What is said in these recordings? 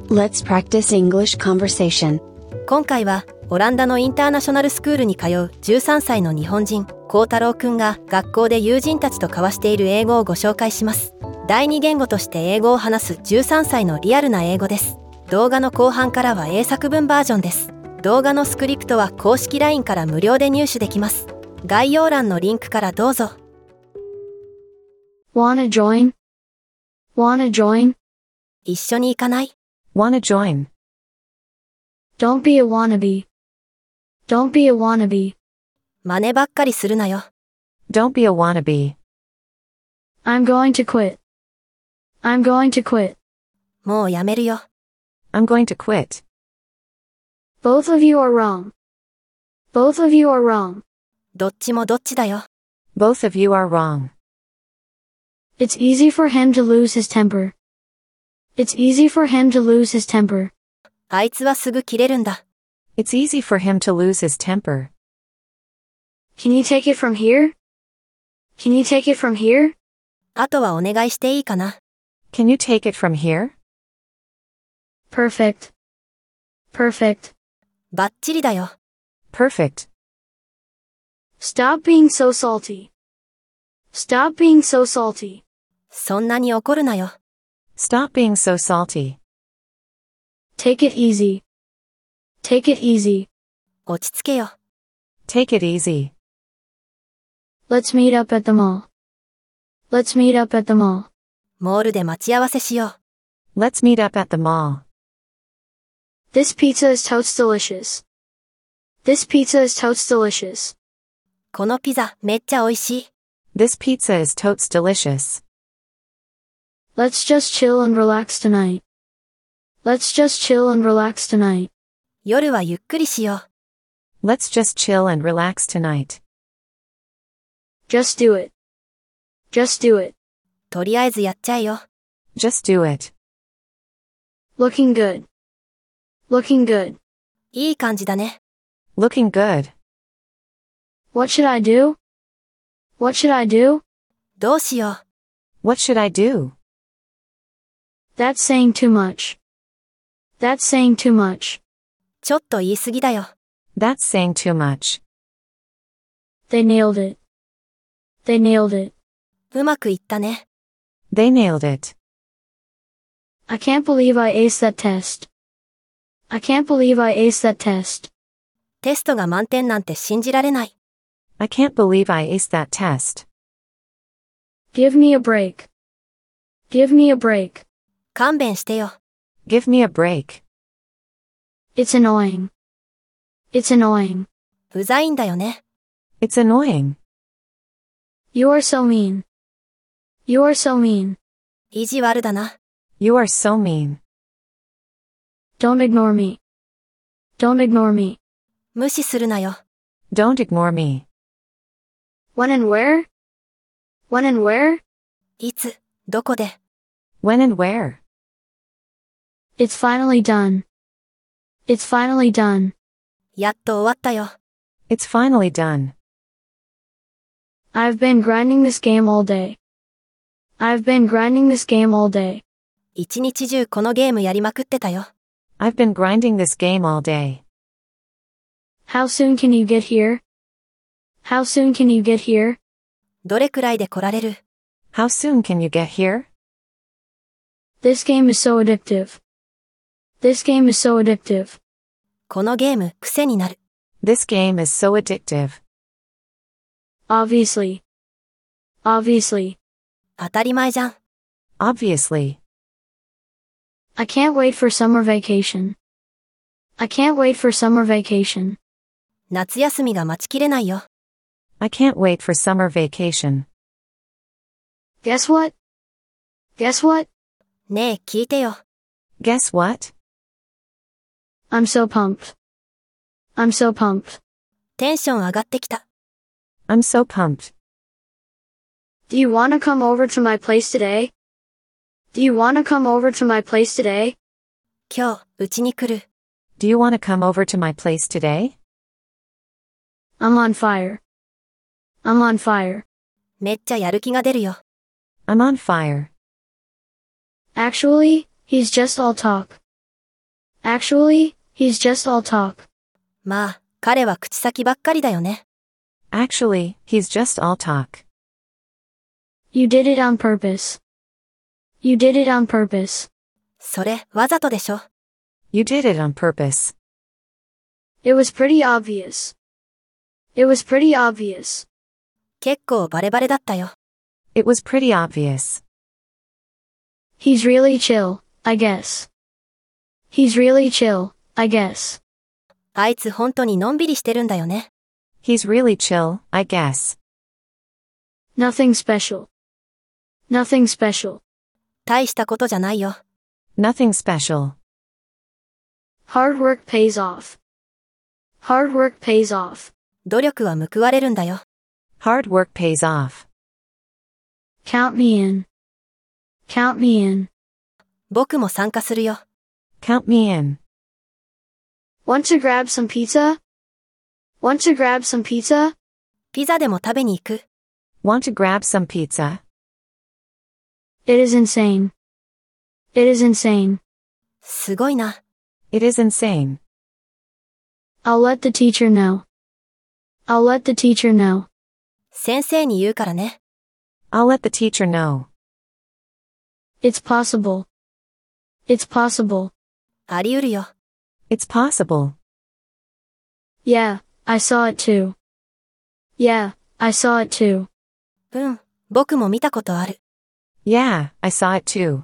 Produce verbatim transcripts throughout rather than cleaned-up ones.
Let's practice English conversation. 今回はオランダのインターナショナルスクールに通うじゅうさんさいの日本人、幸太郎くんが学校で友人たちと交わしている英語をご紹介します。第二言語として英語を話すじゅうさんさいのリアルな英語です。動画の後半からは英作文バージョンです。動画のスクリプトは公式 ライン から無料で入手できます。概要欄のリンクからどうぞ。 Wanna join? Wanna join? 一緒に行かない？ Wanna join? Don't be a wannabe. Don't be a wannabe. 真似ばっかりするなよ。 Don't be a wannabe. I'm going to quit. I'm going to quit. もうやめるよ。 I'm going to quit. Both of you are wrong. Both of you are wrong. どっちもどっちだよ。 Both of you are wrong. It's easy for him to lose his temper. It's easy for him to lose his temper. あいつはすぐ切れるんだ。 It's easy for him to lose his temper. Can you take it from here? Can you take it from here? あとはお願いしていいかな。 Can you take it from here? Perfect. Perfect. バッチリだよ。 Perfect. Stop being so salty. Stop being so salty. そんなに怒るなよ。 Stop being so salty. Take it easy. Take it easy. 落ち着けよ。 Take it easy. Let's meet up at the mall. Let's meet up at the mall. モールで待ち合わせしよう。 Let's meet up at the mall. This pizza is totes delicious. This pizza is totes delicious. このピザめっちゃ美味しい。 This pizza is totes delicious. Let's just chill and relax tonight. Let's just chill and relax tonight. 夜はゆっくりしよう。 Let's just chill and relax tonight. Just do it. Just do it. とりあえずやっちゃえよ。 Just do it. Looking good. Looking good. いい感じだね。 Looking good. What should I do? What should I do? どうしよう。 What should I do? That's saying too much. That's saying too much. ちょっと言い過ぎだよ。 That's saying too much. They nailed it. They nailed it. うまくいったね。 They nailed it. I can't believe I aced that test. I can't believe I aced that test. テストが満点なんて信じられない。 I can't believe I aced that test. Give me a break. Give me a break. 勘弁してよ。 Give me a break. It's annoying. It's annoying. うざいんだよね。 It's annoying. You are so mean. You are so mean. 意地悪だな。 You are so mean. Don't ignore me. Don't ignore me. 無視するなよ。 Don't ignore me. When and where? When and where? いつ、どこで。 When and where? It's finally done. It's finally done. やっと終わったよ。 It's finally done. I've been grinding this game all day. I've been grinding this game all day. 一日中このゲームやりまくってたよ。 I've been grinding this game all day. How soon can you get here? How soon can you get here? どれくらいで来られる？ How soon can you get here? This game is so addictive. This game is so addictive. このゲーム、癖になる。 This game is so addictive. Obviously. Obviously. 当たり前じゃん。 Obviously. I can't wait for summer vacation. I can't wait for summer vacation. 夏休みが待ちきれないよ。 I can't wait for summer vacation. Guess what? Guess what? ねえ、聞いてよ。 Guess what? I'm so pumped. I'm so pumped. テンション上がってきた。 I'm so pumped. Do you wanna come over to my place today? Do you wanna come over to my place today? 今日、うちに来る。 Do you want to come over to my place today? I'm on fire. I'm on fire. めっちゃやる気が出るよ。 I'm on fire. Actually, he's just all talk. Actually, he's just all talk. まあ、彼は口先ばっかりだよね。 Actually, he's just all talk. You did it on purpose. You did it on purpose. それ、わざとでしょ。 You did it on purpose. It was pretty obvious. It was pretty obvious. 結構バレバレだったよ。 It was pretty obvious. He's really chill, I guess. He's really chill, I guess. あいつ本当にのんびりしてるんだよね。 He's really chill, I guess. Nothing special. Nothing special. 大したことじゃないよ。 Nothing special. Hard work pays off. Hard work pays off. 努力は報われるんだよ。 Hard work pays off. Count me in. Count me in. 僕も参加するよ。 Count me in. Want to grab some pizza? Want to grab some pizza? ピザでも食べに行く。 Want to grab some pizza? It is insane. It is insane. すごいな。 It is insane. I'll let the teacher know. I'll let the teacher know. 先生に言うからね。 I'll let the teacher know. It's possible. It's possible. あり得るよ。 It's possible. Yeah, I saw it too. Yeah, I saw it too. うん、僕も見たことある。 Yeah, I saw it too.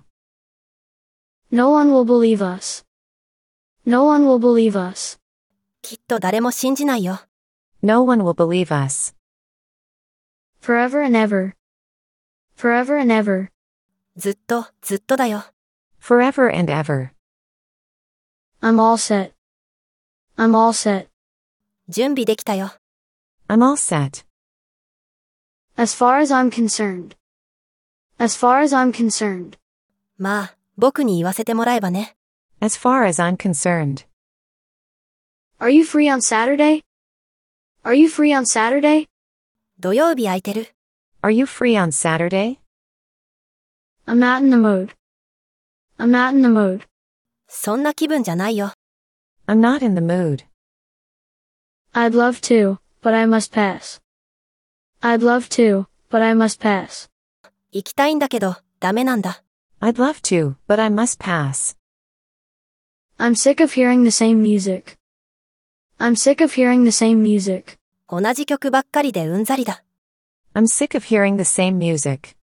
No one will believe us. No one will believe us. きっと誰も信じないよ。 No one will believe us. Forever and ever. Forever and ever. ずっと、ずっとだよ。 Forever and ever. I'm all set. I'm all set. 準備できたよ。 I'm all set. As far as I'm concerned. As far as I'm concerned. まあ、僕に言わせてもらえばね。 As far as I'm concerned. Are you free on Saturday? Are you free on Saturday? 土曜日空いてる。 Are you free on Saturday? I'm not in the mood. I'm not in the mood. そんな気分じゃないよ。 I'm not in the mood. I'd love to, but I must pass. I'd love to, but I must pass. 行きたいんだけど、ダメなんだ。 I'd love to, but I must pass. I'm sick of hearing the same music. I'm sick of hearing the same music. 同じ曲ばっかりでうんざりだ。 I'm sick of hearing the same music.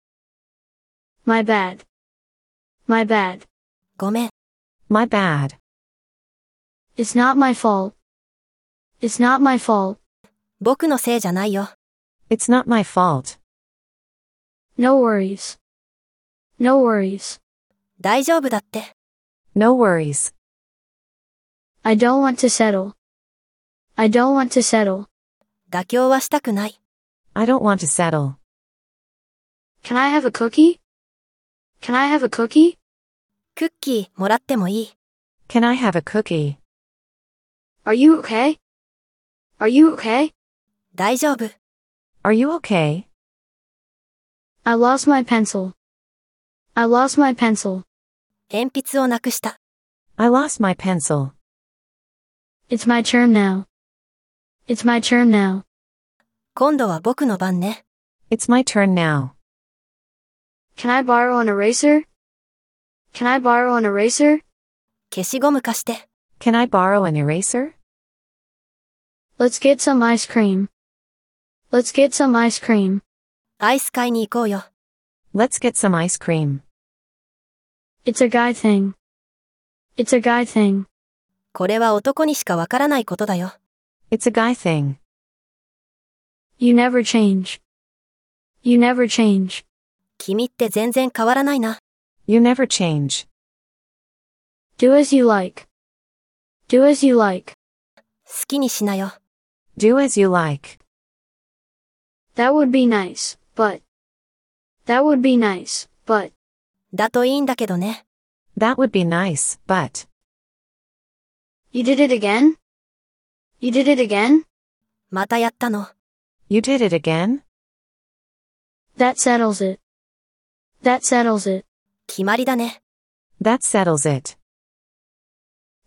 My bad. My bad. ごめん。 My bad. It's not my fault. It's not my fault. 僕のせいじゃないよ。 It's not my fault. No worries. No worries. 大丈夫だって。 No worries. I don't want to settle. I don't want to settle. 妥協はしたくない。 I don't want to settle. Can I have a cookie? Can I have a cookie? クッキーもらってもいい？ Can I have a cookie? Are you okay? Are you okay? 大丈夫。 Are you okay? I lost my pencil. I lost my pencil. 鉛筆をなくした。 I lost my pencil. It's my turn now. It's my turn now. 今度は僕の番ね。 It's my turn now. Can I borrow an eraser? Can I borrow an eraser? 消しゴム貸して。 Can I borrow an eraser? Let's get some ice cream. Let's get some ice cream. アイス買いに行こうよ。 Let's get some ice cream. It's a guy thing. It's a guy thing. これは男にしかわからないことだよ。 It's a guy thing. You never change. You never change. 君って全然変わらないな。 You never change. Do as you like. Do as you like. 好きにしなよ。 Do as you like. That would be nice, but. That would be nice, but. だといいんだけどね。 That would be nice, but. You did it again? You did it again? またやったの。 You did it again? That settles it. That settles it. 決まりだね。 That settles it.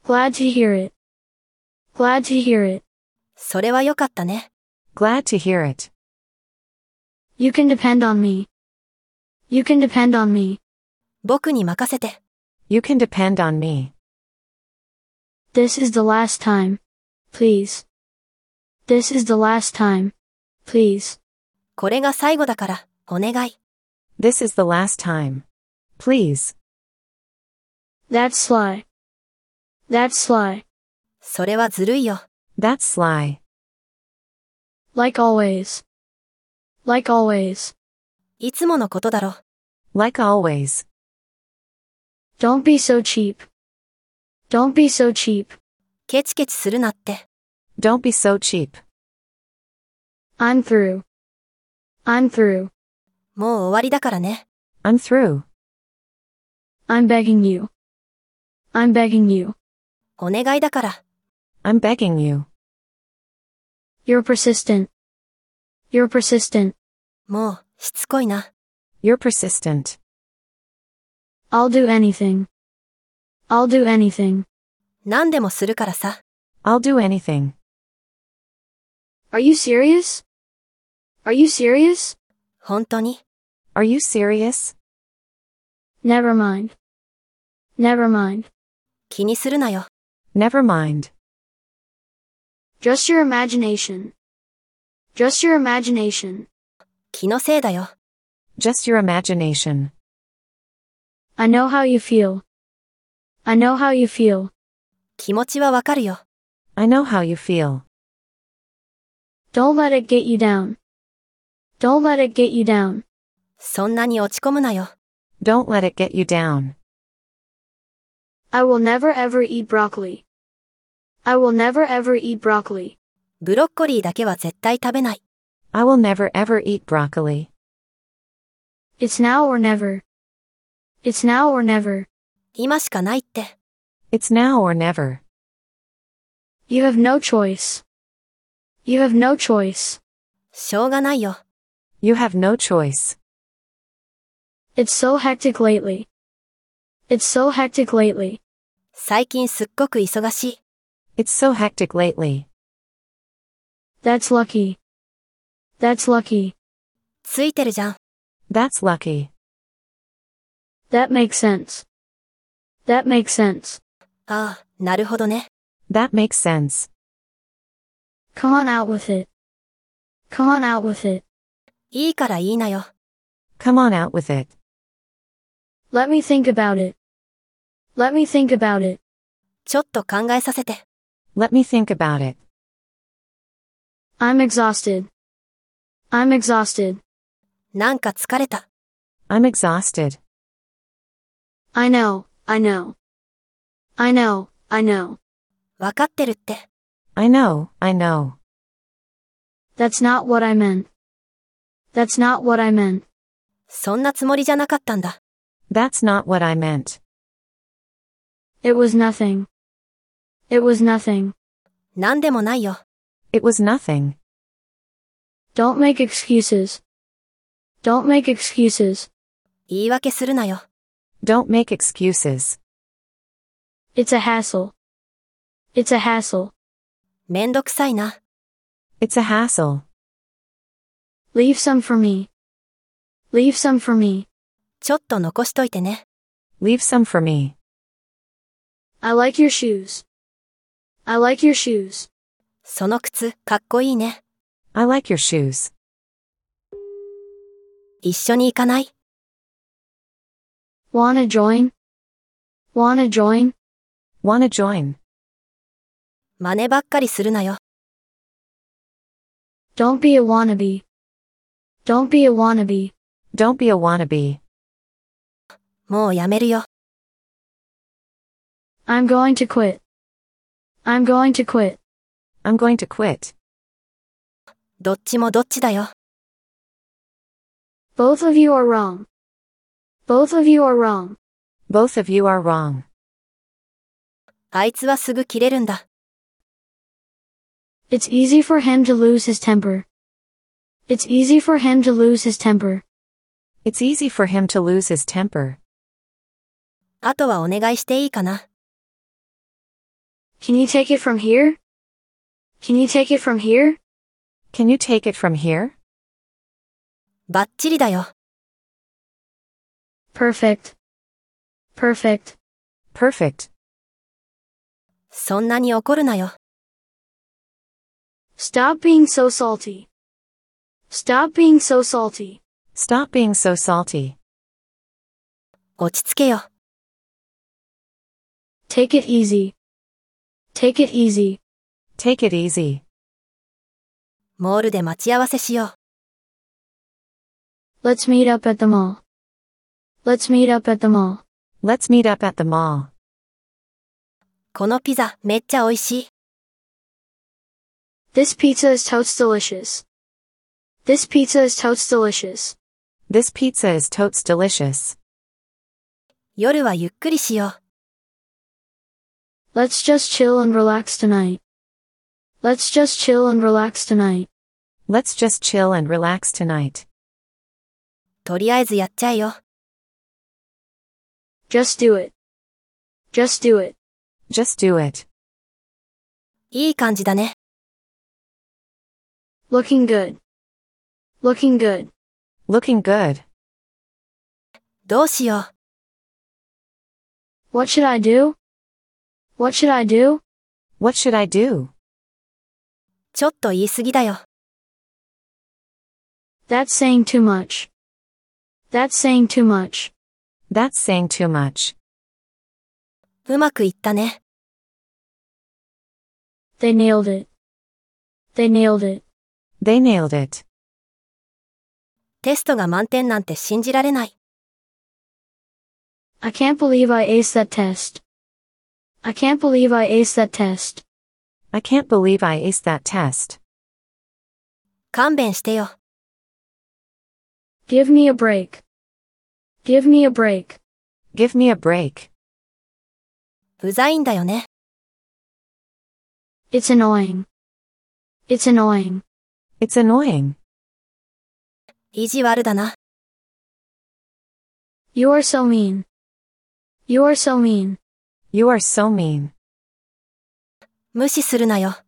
Glad to hear it. Glad to hear it. それはよかったね。 Glad to hear it. You can depend on me. You can depend on me. 僕に任せて。 You can depend on me. This is the last time. Please. This is the last time. Please. これが最後だから、お願い。 This is the last time. Please. That's sly. That's sly. それはずるいよ。 That's sly. Like always. Like always. いつものことだろ。 Like always. Don't be so cheap. Don't be so cheap. ケチケチするなって。 Don't be so cheap. I'm through. I'm through. もう終わりだからね。 I'm through. I'm begging you. I'm begging you. お願いだから。 I'm begging you. You're persistent. You're persistent. もう、しつこいな。 You're persistent. I'll do anything. I'll do anything. 何でもするからさ。 I'll do anything. Are you serious? Are you serious? 本当に。 Are you serious? Never mind. Never mind. 気にするなよ。 Never mind. Just your imagination. Just your imagination. 気のせいだよ。 Just your imagination. I know how you feel. I know how you feel. 気持ちはわかるよ。 I know how you feel. Don't let it get you down. Don't let it get you down. そんなに落ち込むなよ。 Don't let it get you down. I will never ever eat broccoli. I will never ever eat broccoli. ブロッコリーだけは絶対食べない。 I will never ever eat broccoli. It's now or never. It's now or never. 今しかないって。 It's now or never. You have no choice. You have no choice. しょうがないよ。 You have no choice. It's so hectic lately. It's so hectic lately. 最近すっごく忙しい。 It's so hectic lately. That's lucky. That's lucky. ついてるじゃん。 That's lucky. That makes sense. That makes sense. ああ、なるほどね。 That makes sense. Come on out with it. Come on out with it. いいからいいなよ。 Come on out with it. Let me think about it. Let me think about it. ちょっと考えさせて。 Let me think about it. I'm exhausted. I'm exhausted. なんか疲れた。 I'm exhausted. I know, I know. I know, I know. わかってるって。 I know, I know. That's not what I meant. That's not what I meant. そんなつもりじゃなかったんだ。 That's not what I meant. It was nothing. It was nothing. なんでもないよ。 It was nothing. Don't make excuses. Don't make excuses. 言い訳するなよ。 Don't make excuses. It's a hassle. It's a hassle. めんどくさいな。 It's a hassle. Leave some for me. Leave some for me. ちょっと残しといてね。 Leave some for me. I like your shoes. I like your shoes. その靴、かっこいいね。 I like your shoes. 一緒に行かない？ Wanna join? Wanna join? Wanna join? 真似ばっかりするなよ。 Don't be a wannabe. Don't be a wannabe. Don't be a wannabe. もうやめるよ。 I'm going to quit. I'm going to quit. I'm going to quit. どっちもどっちだよ。 Both of you are wrong. Both of you are wrong. Both of you are wrong. あいつはすぐ切れるんだ。 It's easy for him to lose his temper. It's easy for him to lose his temper. It's easy for him to lose his temper. あとはお願いしていいかな。 Can you take it from here? Can you take it from here? Can you take it from here? バッチリだよ。 Perfect. Perfect. Perfect. そんなに怒るなよ。 Stop being so salty. Stop being so salty. Stop being so salty. 落ち着けよ。 Take it easy. Take it easy. Take it easy. モールで待ち合わせしよう。 Let's meet up at the mall. Let's meet up at the mall. Let's meet up at the mall. このピザめっちゃ美味しい。 This pizza is totes delicious. This pizza is totes delicious. This pizza is totes delicious. 夜はゆっくりしよう。 Let's just chill and relax tonight. Let's just chill and relax tonight. Let's just chill and relax tonight. とりあえずやっちゃえよ。 Just do it. Just do it. Just do it. いい感じだね。 Looking good. Looking good. Looking good. どうしよう。 What should I do? What should I do? What should I do? ちょっと言い過ぎだよ。 That's saying too much. That's saying too much. That's saying too much. うまくいったね。 They nailed it. They nailed it. They nailed it. テストが満点なんて信じられない。 I can't believe I aced that test. I can't believe I aced that test. I can't believe I aced that test. 勘弁してよ。 Give me a break. Give me a break. Give me a break. うざいんだよね。 It's annoying. It's annoying. It's annoying. 意地悪だな。 You are so mean. You are so mean. You are so mean. 無視するなよ。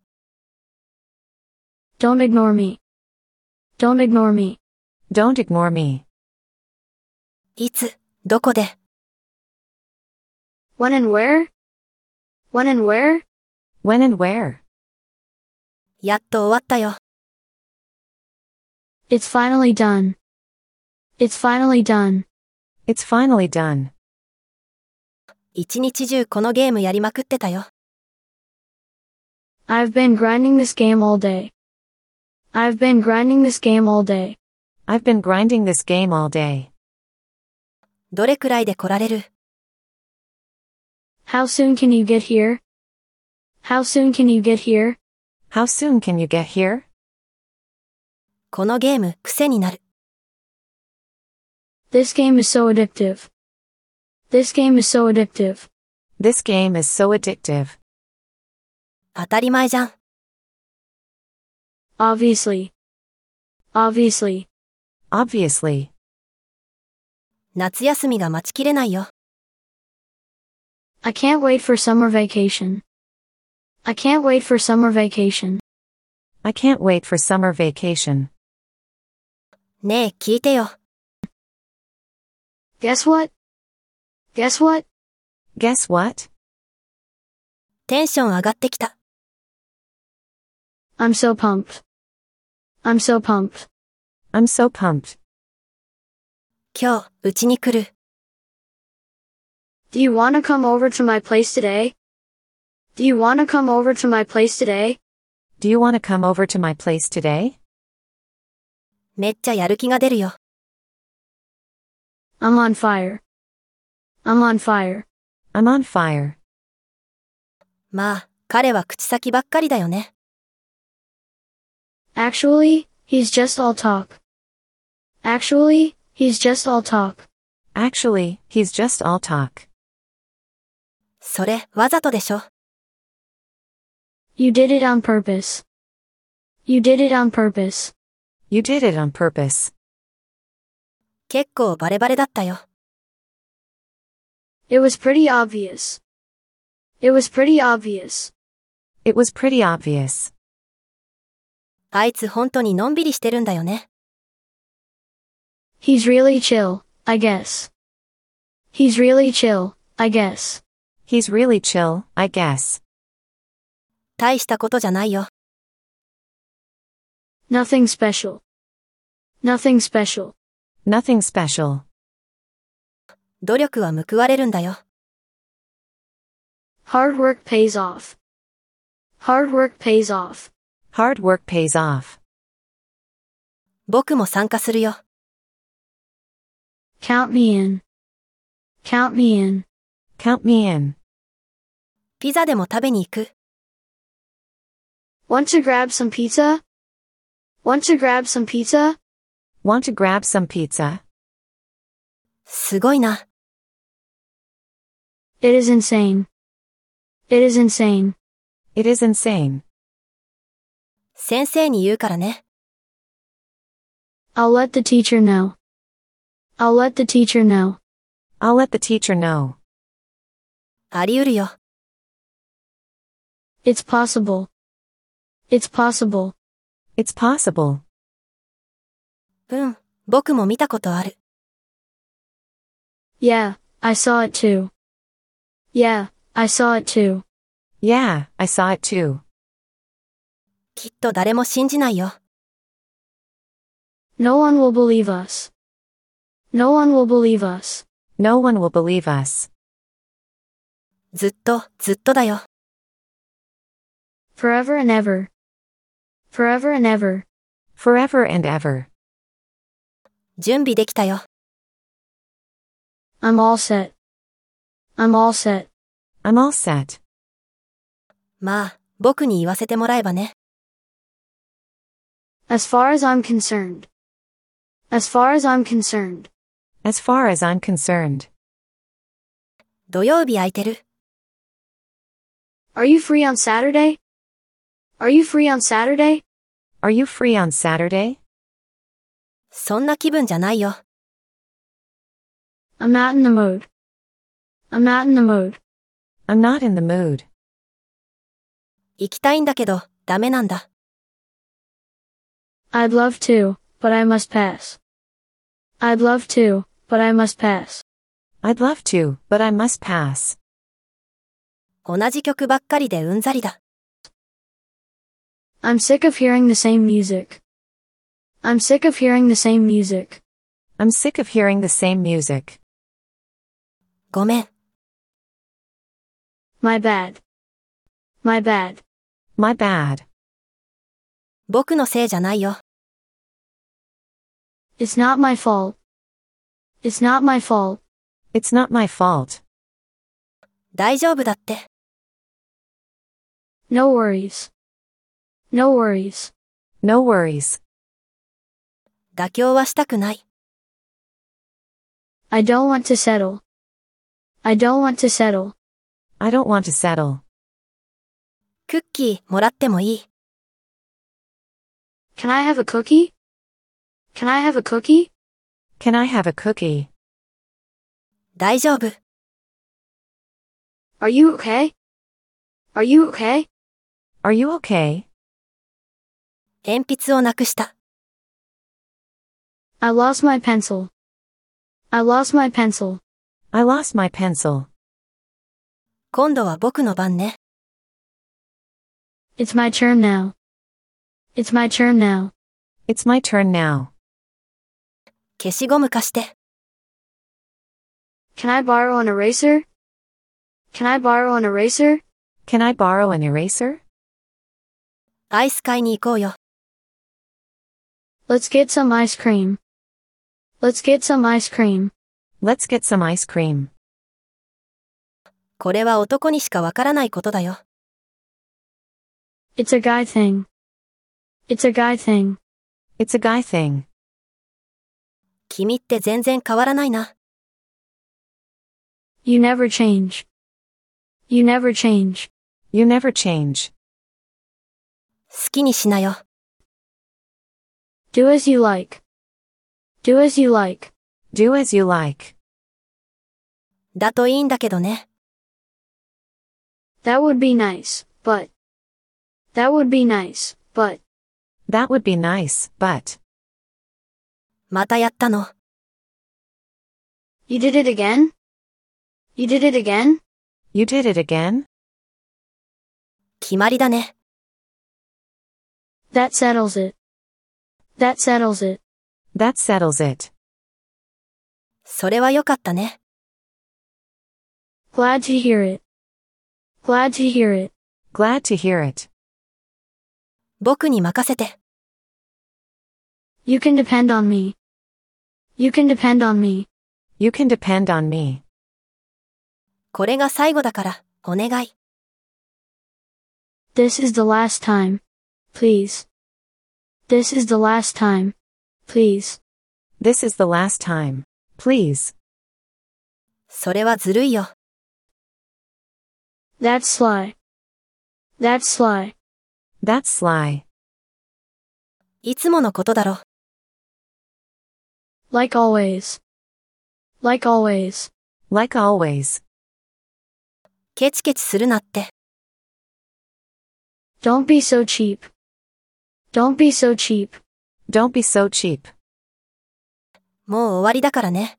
Don't ignore me. Don't ignore me. Don't ignore me. いつ、どこで。 When and where? When and where? When and where? やっと終わったよ。 It's finally done. It's finally done. It's finally done. 一日中このゲームやりまくってたよ。 I've been grinding this game all day. I've been grinding this game all day. I've been grinding this game all day. どれくらいで来られる？ How soon can you get here? How soon can you get here? How soon can you get here? このゲーム、癖になる。 This game is so addictive. This game is so addictive. This game is so addictive. 当たり前じゃん。 Obviously. Obviously. Obviously. 夏休みが待ちきれないよ。 I can't wait for summer vacation. I can't wait for summer vacation. I can't wait for summer vacation. ねえ、聞いてよ。 Guess what? Guess what? Guess what? テンション上がってきた。 I'm so pumped. I'm so pumped. I'm so pumped. 今日、うちに来る。 Do you wanna come over to my place today? Do you wanna come over to my place today? Do you want to come over to my place today? めっちゃやる気が出るよ。 I'm on fire. I'm on fire. I'm on fire. まあ、彼は口先ばっかりだよね。 Actually, he's just all talk. Actually, he's just all talk. Actually, he's just all talk. それ、わざとでしょ。 You did it on purpose. You did it on purpose. You did it on purpose. 結構バレバレだったよ。 It was pretty obvious. It was pretty obvious. It was pretty obvious. あいつ本当にのんびりしてるんだよね。 He's really chill, I guess. He's really chill, I guess. He's really chill, I guess. 大したことじゃないよ。 Nothing special. Nothing special. Nothing special. 努力は報われるんだよ。 Hard work pays off. Hard work pays off. Hard work pays off. 僕も参加するよ。 Count me in. Count me in. Count me in. ピザでも食べに行く。 Want to grab some pizza? Want to grab some pizza? Want to grab some pizza? すごいな。 It is insane. It is insane. It is insane. 先生に言うからね。 I'll let the teacher know. I'll let the teacher know. I'll let the teacher know. あり得るよ。 It's possible. It's possible. It's possible. うん、僕も見たことある。 Yeah, I saw it too. Yeah, I saw it too. Yeah, I saw it too. きっと誰も信じないよ。 No one will believe us. No one will believe us. No one will believe us. ずっと、ずっとだよ。 Forever and ever. Forever and ever. Forever and ever. 準備できたよ。 I'm all set. I'm all set. I'm all set. まあ、僕に言わせてもらえばね。 As far as I'm concerned. As far as I'm concerned. As far as I'm concerned. 土曜日空いてる。 Are you free on Saturday? Are you free on Saturday? Are you free on Saturday? そんな気分じゃないよ。 I'm not in the mood. I'm not in the mood. I'm not in the mood. 行きたいんだけど、ダメなんだ。 I'd love to, but I must pass. I'd love to, but I must pass. I'd love to, but I must pass. 同じ曲ばっかりでうんざりだ。 I'm sick of hearing the same music. I'm sick of hearing the same music. I'm sick of hearing the same music. ごめん。 My bad. My bad. My bad. 僕のせいじゃないよ。 It's not my fault. It's not my fault. It's not my fault. 大丈夫だって。 No worries. No worries. No worries. 妥協はしたくない。 I don't want to settle. I don't want to settle. I don't want to settle. クッキーもらってもいい？ Can I have a cookie? Can I have a cookie? Can I have a cookie? 大丈夫。 Are you okay? Are you okay? Are you okay? 鉛筆をなくした。 I lost my pencil. I lost my pencil. I lost my pencil. 今度は僕の番ね。 It's my turn now. It's my turn now. It's my turn now. 消しゴム貸して。 Can I borrow an eraser? Can I borrow an eraser? Can I borrow an eraser? アイス買いに行こうよ。 Let's get some ice cream. Let's get some ice cream. Let's get some ice cream. これは男にしかわからないことだよ。 It's a guy thing. It's a guy thing. It's a guy thing. 君って全然変わらないな。 You never change. You never change. You never change. 好きにしなよ。 Do as you like. Do as you like. Do as you like. だといいんだけどね。 That would be nice, but That would be nice, but. That would be nice, but. またやったの。 You did it again? You did it again? You did it again? 決まりだね。 That settles it. That settles it. That settles it. それはよかったね。 Glad to hear it. Glad to hear it. Glad to hear it. 僕に任せて。 You can depend on me. You can depend on me. You can depend on me. これが最後だから、お願い。 This is the last time. Please. This is the last time. Please. This is the last time. Please. それはずるいよ。 That's sly. That's sly. That's sly. いつものことだろ。 Like always. Like always. Like always. ケチケチするなって。 Don't be so cheap. Don't be so cheap. Don't be so cheap. もう終わりだからね。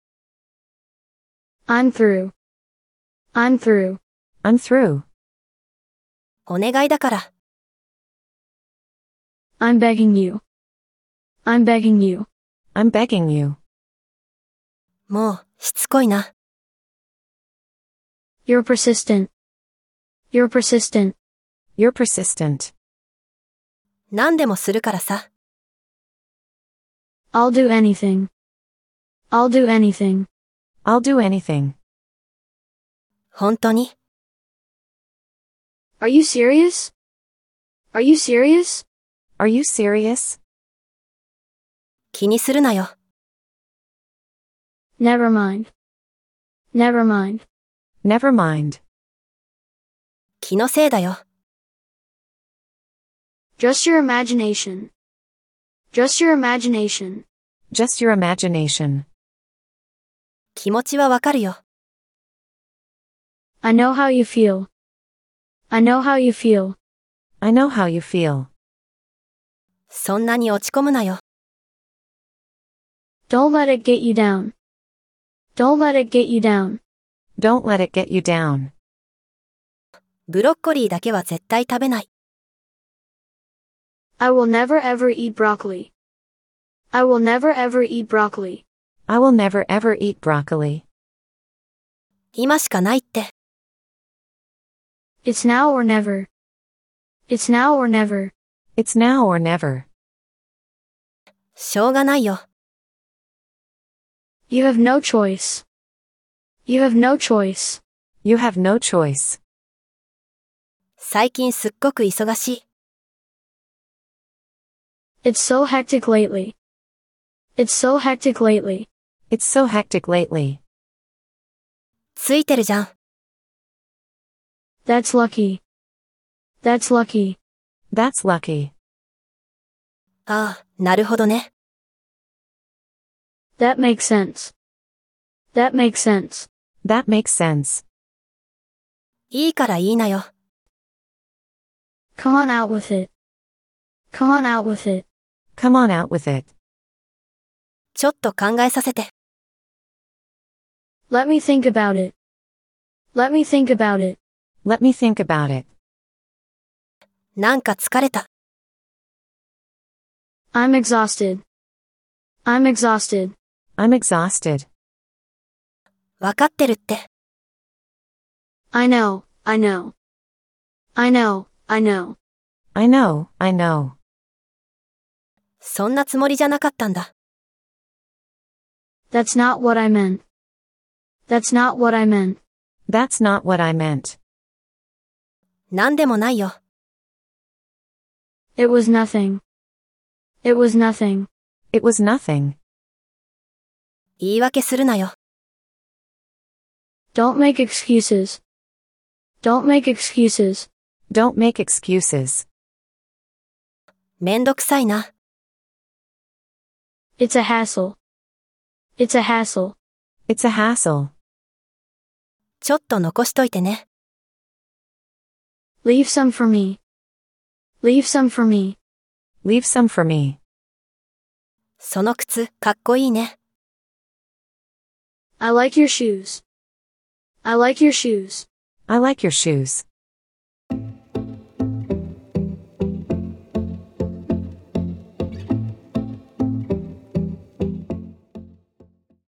I'm through. I'm through. I'm through. お願いだから。 I'm begging you. I'm begging you. I'm begging you. もう、しつこいな。 You're persistent. You're persistent. You're persistent. 何でもするからさ。 I'll do anything. I'll do anything. I'll do anything. 本当に。 Are you serious? Are you serious? Are you serious? 気にするなよ。 Never mind. Never mind. Never mind. 気のせいだよ。 Just your imagination. Just your imagination. Just your imagination. 気持ちはわかるよ。 I know how you feel. I know how you feel. I know how you feel. そんなに落ち込むなよ。 Don't let it get you down. Don't let it get you down. Don't let it get you down. ブロッコリーだけは絶対食べない。 I will never ever eat broccoli. I will never ever eat broccoli. I will never ever eat broccoli. 今しかないって。 It's now or never. It's now or never. It's now or never. しょうがないよ。 You have no choice. You have no choice. You have no choice. 最近すっごく忙しい。 It's so hectic lately. It's so hectic lately. It's so hectic lately. ついてるじゃん。 That's lucky. That's lucky. That's lucky. ああ、なるほどね。 That makes sense. That makes sense. That makes sense. いいからいいなよ。 Come on out with it. Come on out with it. Come on out with it. ちょっと考えさせて。 Let me think about it. Let me think about it. Let me think about it. なんか疲れた。 I'm exhausted. I'm exhausted. I'm exhausted. わかってるって。 I know, I know. I know, I know. I know, I know. そんなつもりじゃなかったんだ。 That's not what I meant. That's not what I meant. That's not what I meant. なんでもないよ。 It was nothing. It was nothing. It was nothing. 言い訳するなよ。 Don't make excuses. Don't make excuses. Don't make excuses. めんどくさいな。 It's a hassle. It's a hassle. It's a hassle. ちょっと残しといてね。 Leave some for me. Leave some for me. Leave some for me. その靴、かっこいいね。 I like your shoes. I like your shoes. I like your shoes.